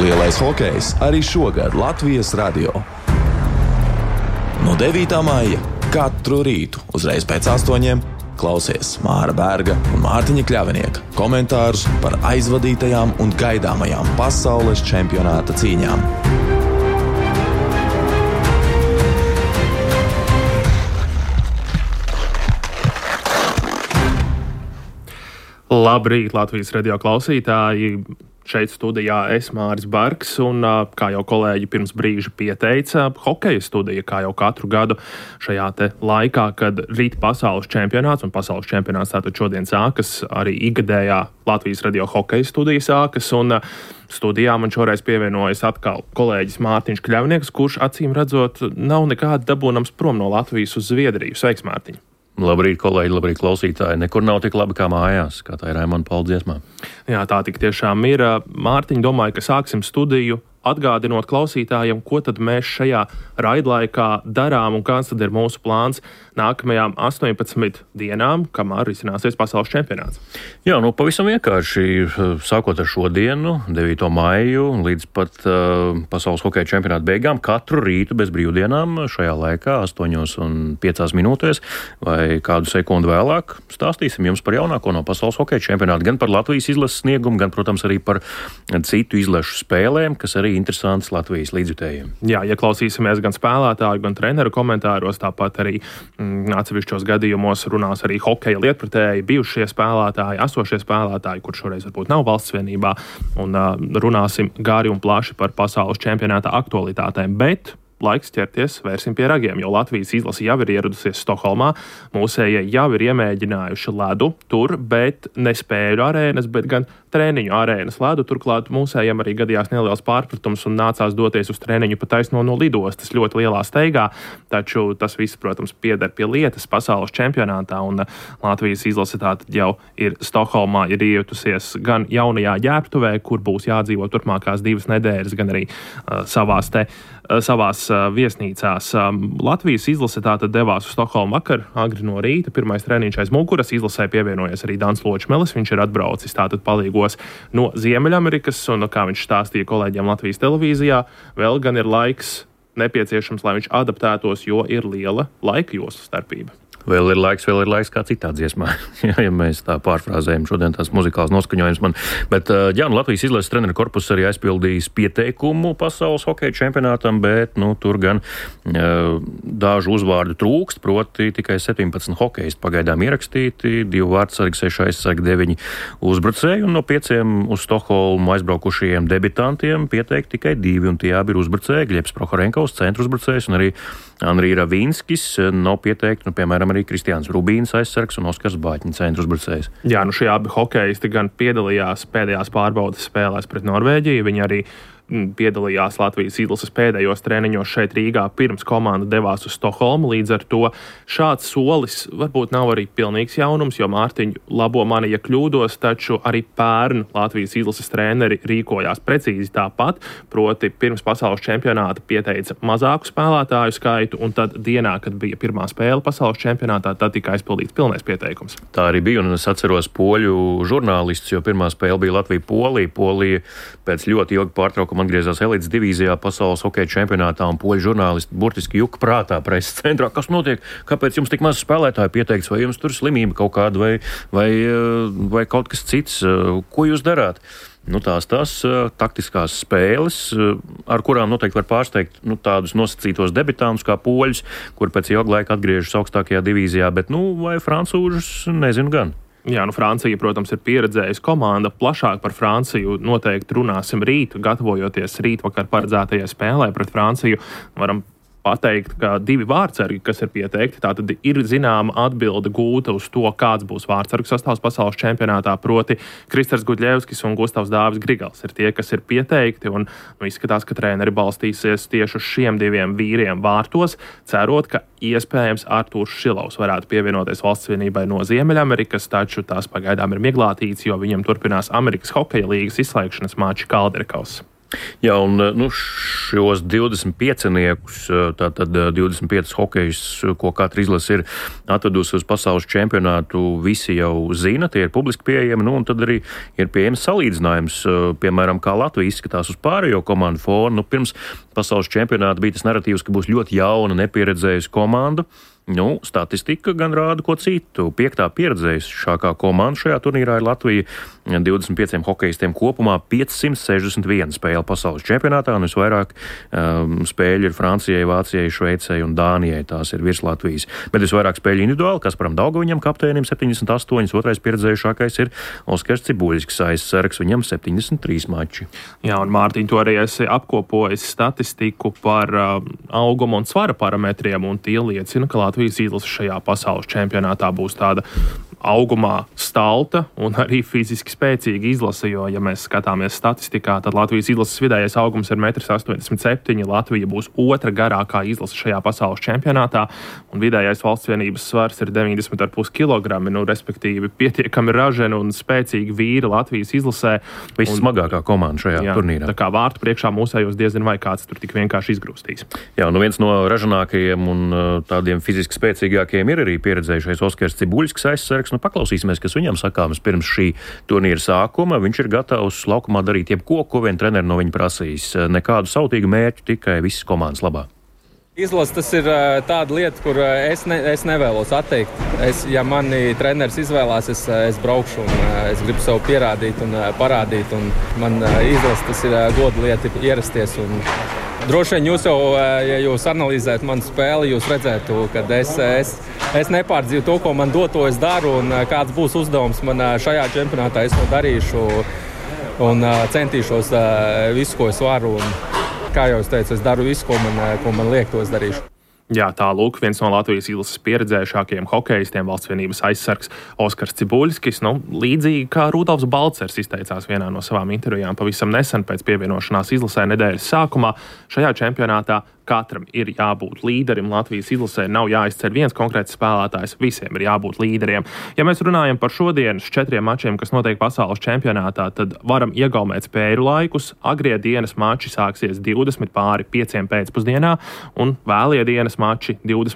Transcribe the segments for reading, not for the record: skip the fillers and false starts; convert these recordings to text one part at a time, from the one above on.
Lielais hokejs arī šogad Latvijas radio. No 9. maija katru rītu uzreiz pēc 8 klausies Māra Bērga un Mārtiņa Kļavinieka komentārus par aizvadītajām un gaidāmajām pasaules čempionāta cīņām. Labrīt, Latvijas radio klausītāji! Šeit studijā es Māris Barks un, kā jau kolēģi pirms brīža pieteica, hokeja studija, kā jau katru gadu šajā te laikā, kad rīt pasaules čempionāts, un pasaules čempionāts tātad šodien sākas, arī ikgadējā Latvijas radio hokeja studija sākas, un studijā man šoreiz pievienojas atkal kolēģis Mārtiņš Kļavnieks, kurš acīm redzot nav nekādi dabūnams prom no Latvijas uz Zviedriju. Sveiks, Mārtiņ! Labrīt, kolēģi, labrīt, klausītāji. Nekur nav tik labi kā mājās, kā tā ir Raimona Paula dziesmā. Jā, tā tik tiešām ir. Mārtiņ, domāju, ka sāksim studiju atgādinot klausītājiem, ko tad mēs šajā raidlaikā darām un kāds tad ir mūsu plāns nākamajām 18 dienām, kamēr risināsies pasaules čempionāts. Jā, pavisam vienkārši, sākot ar šodienu, 9. maiju, līdz pat pasaules hokeja čempionāta beigām, katru rītu bez brīvdienām šajā laikā, 8:05 vai kādu sekundi vēlāk, stāstīsim jums par jaunāko no pasaules hokeja čempionāta, gan par Latvijas izlases sniegumu, gan, protams, arī par citu izlašu spēlēm, kas arī interesants Latvijas līdzjutējiem. Jā, ieklausīsimies gan spēlētāju, gan treneru komentāros, tāpat arī atsevišķos gadījumos runās arī hokeja lietpratēji, bijušie spēlētāji, esošie spēlētāji, kur šoreiz varbūt nav valsts vienībā, un runāsim gāri un plaši par pasaules čempionāta aktualitātēm, bet laiks ķerties, vērsim pie ragiem, jo Latvijas izlase jau ir ieradusies Stokholmā. Mūsējie jau ir iemēģinājuši ledu tur, bet ne spēļu arēnas, bet gan treniņu arēnas ledu. Turklāt mūsējiem arī gadījās neliels pārpratums un nācās doties uz treniņu pa taisno no lidostas ļoti lielā steigā, taču tas viss, protams, pieder pie lietas pasaules čempionātā, un Latvijas izlase tātad jau ir Stokholmā, ir iejutusies gan jaunajā ģērbtuvē, kur būs jādzīvo turpmākās 2 nedēļas, gan arī savās viesnīcās. Latvijas izlase tātad devās uz Stokholmu vakar, agri no rīta. Pirmais treniņš aiz muguras. Izlasē pievienojies arī Dans Ločmelis. Viņš ir atbraucis tātad palīgos no Ziemeļamerikas, un, kā viņš stāstīja kolēģiem Latvijas televīzijā, vēl gan ir laiks nepieciešams, lai viņš adaptētos, jo ir liela laika josla starpība. Vēl ir laiks kā citā dziesmā, ja mēs tā pārfrāzējam šodien tās muzikāls noskaņojums man. Bet, jā, Latvijas izlases treneru korpus arī aizpildījis pieteikumu pasaules hokeja čempionātam, bet, tur gan dažu uzvārdu trūkst, proti tikai 17 hokeisti pagaidām ierakstīti, 2 vārdsargi, 6 aizsargi, 9 uzbrucēji, un no 5 uz Stokholmu aizbraukušajiem debitantiem pieteikt tikai 2, un tie abi ir uzbrucēji, Gļebs Prohorenkovs, centru uzbrucējs, un arī Andrij Ravinskis, nav pieteikti, piemēram, arī Kristiāns Rubīns aizsargs un Oskars Bāķņa centru uzbrucējs. Jā, šie abi hokeisti gan piedalījās pēdējās pārbaudes spēlēs pret Norvēģiju, viņi arī piedalījās Latvijas izlases pēdējos treniņos šeit Rīgā, pirms komanda devās uz Stokholmu. Līdz ar to šāds solis varbūt nav arī pilnīgs jaunums, jo Mārtiņu labo mani, ja kļūdos, taču arī pērn Latvijas izlases treneri rīkojās precīzi tāpat, proti pirms pasaules čempionāta pieteica mazāku spēlētāju skaitu, un tad dienā, kad bija pirmā spēle pasaules čempionātā, tad tika aizpildīts pilnais pieteikums. Tā arī bija, un es atceros poļu žurnālistus, jo pirmā spēle bija Latvija-Polija. Polija pēc ļoti ilga pārtraukuma atgriezās elites divīzijā pasaules hokeja čempionātā, un poļu žurnālisti burtiski juka prātā preses centrā. Kas notiek? Kāpēc jums tik maz spēlētāju pieteikts? Vai jums tur slimība kaut kāda vai kaut kas cits? Ko jūs darāt? Tās taktiskās spēles, ar kurām noteikti var pārsteigt tādus nosacītos debitantus kā poļus, kur pēc ilga laika atgriežas augstākajā divīzijā, bet vai francūžus nezinu gan. Jā, Francija, protams, ir pieredzējusi komanda. Plašāk par Franciju noteikti runāsim rīt, gatavojoties rītvakar paredzētajai spēlē pret Franciju. Varam pateikt, ka 2 vārdsargi, kas ir pieteikti, tātad ir zināma atbilde gūta uz to, kāds būs vārdsargu sastāvs pasaules čempionātā, proti Kristers Gudļevskis un Gustavs Dāvis Grigals ir tie, kas ir pieteikti, un izskatās, ka treneri balstīsies tieši uz šiem 2 vīriem vārtos, cerot, ka iespējams Artūrs Šilovs varētu pievienoties valsts vienībai no Ziemeļamerikas, taču tās pagaidām ir mieglātīts, jo viņam turpinās Amerikas hokeja līgas izslēgšanas mači Kalderkaus. Jā, un šos 25-niekus, tātad 25 hokejus, ko katra izlase ir atvedusi uz pasaules čempionātu, visi jau zina, tie ir publiski pieejami, un tad arī ir pieejams salīdzinājums, piemēram, kā Latvija izskatās uz pārējo komandu fonu. Pirms pasaules čempionāta bija tas narratīvs, ka būs ļoti jauna, nepieredzējusi komanda. Statistika gan rāda ko citu. 5. pieredzējušākā komanda šajā turnīrā ir Latvija. 25 hokejistiem kopumā 561 spēle pasaules čempionātā, un visvairāk spēļu ir Francijai, Vācijai, Šveicei un Dānijai. Tās ir virs Latvijas. Bet visvairāk spēļu individuāli, Kasparam Daugaviņam, kapteinim 78, otrais pieredzējušākais ir Oskars Cibuļskis, aizsargs, viņam 73 mači. Jā, un Mārtiņ, tu arī esi apkopojis statistiku par auguma un svara parametriem, un tie liecina, ka Latvijas izlase šajā pasaules čempionātā būs tāda augumā stalta un arī fiziski spēcīga izlase, jo, ja mēs skatāmies statistikā, tad Latvijas izlases vidējais augums ir 1,87 m. Latvija būs otra garākā izlase šajā pasaules čempionātā, un vidējais valsts vienības svars ir 90,5 kg, respektīvi pietiekami raženi un spēcīgi vīri Latvijas izlasē. Vissmagākā komanda šajā turnīrā. Tā kā vārtu priekšā mūsējos diezin vai kāds tur tik vienkārši izgrūstīs. Jā, viens no ražanākajiem un tādiem fiziski spēcīgākajiem ir arī pieredzējušais Oskars Cibuļskis, aizsargs. Paklausīsimies, kas viņam sakāms pirms šī turnīra sākuma. Viņš ir gatavs laukumā darīt jebko, ko vien treneri no viņa prasīs. Nekādu sautīgu mērķu, tikai visas komandas labā. Izlase tas ir tāda lieta, kur es nevēlos atteikt. Ja mani treneris izvēlās, es braukšu un es gribu sev pierādīt un parādīt. Un man izlase tas ir goda lieta ierasties. Un droši vien jūs jau, ja jūs analizētu manu spēli, jūs redzētu, ka es nepārdzīvu to, ko man dod, to es daru, un kāds būs uzdevums man šajā čempionātā, es to darīšu un centīšos visu, ko es varu. Un, kā jau es teicu, es daru visu, ko man liek, to es darīšu. Jā, tā lūk, viens no Latvijas izlases pieredzējušākajiem hokejistiem, valsts vienības aizsargs Oskars Cibuļskis. Līdzīgi kā Rudolfs Balcers izteicās vienā no savām intervijām pavisam nesen pēc pievienošanās izlasē nedēļas sākumā, šajā čempionātā katram ir jābūt līderim. Latvijas izlasē nav jāizceļ viens konkrēts spēlētājs, visiem ir jābūt līderiem. Ja mēs runājam par šodienas 4 mačiem, kas notiek pasaules čempionātā, tad varam iegaumēt spēļu laikus. Agrie dienas mači sāksies 5:20 pēcpusdienā un vēlie dienas mači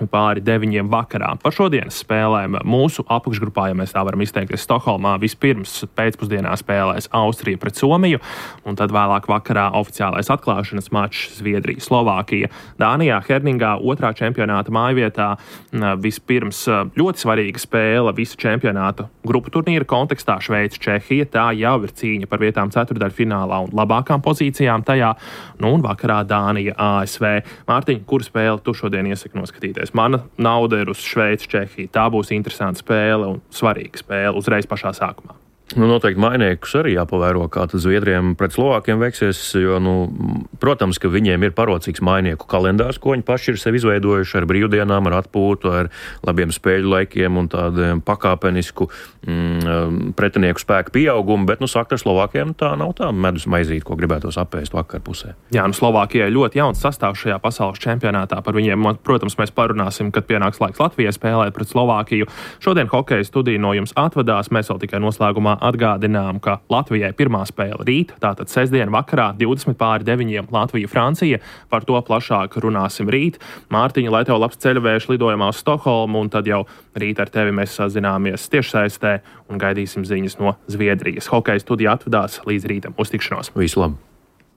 9:20 vakarā. Par šodienas spēlēm mūsu apakšgrupā, ja mēs tā varam izteikties, Stokholmā vispirms pēcpusdienā spēlēs Austrija pret Somiju, un tad vēlāk vakarā oficiālais atklāšanas mačs Zviedrija, Slovākija. Dānijā, Herningā, otrā čempionāta mājvietā vispirms ļoti svarīga spēle visu čempionātu grupu turnīra kontekstā Šveice, Čehija. Tā jau ir cīņa par vietām ceturtdaļfinālā un labākām pozīcijām tajā. Un vakarā Dānija, ASV. Mārtiņ, kuru spēli tu šodien iesaki noskatīties? Mana nauda ir uz Šveici, Čehiju. Tā būs interesanta spēle un svarīga spēle uzreiz pašā sākumā. Noteikti mainiekus arī jāpavēro, kā tad Zviedriem pret Slovākiem veiksies, jo, protams, ka viņiem ir parocīgs mainieku kalendārs, ko viņi paši ir sev izveidojuši ar brīvdienām, ar atpūtu, ar labiem spēļu laikiem un tādiem pakāpenisku pretinieku spēku pieaugumu, bet, sakt ar Slovākiem tā nav tā medus maizīte, ko gribētos apēst vakar pusē. Jā, Slovākijai ļoti jauns sastāvs šajā pasaules čempionātā. Par viņiem, protams, mēs parunāsim, kad pienāks laiks Latvijai spēlēt pret Slovākiju. Šodien hokeja studija no jums atvadās. Mēs vēl tikai noslēgumā atgādinām, ka Latvijai pirmā spēle rīt, tātad sestdien vakarā 20:09 Latvija-Francija. Par to plašāk runāsim rīt. Mārtiņa, lai tev labs ceļavējš lidojumā uz Stokholmu, un tad jau rīt ar tevi mēs sazināmies tiešsaistē un gaidīsim ziņas no Zviedrijas. Hokeja studija atvadās līdz rītam. Uz tikšanos! Visu labu!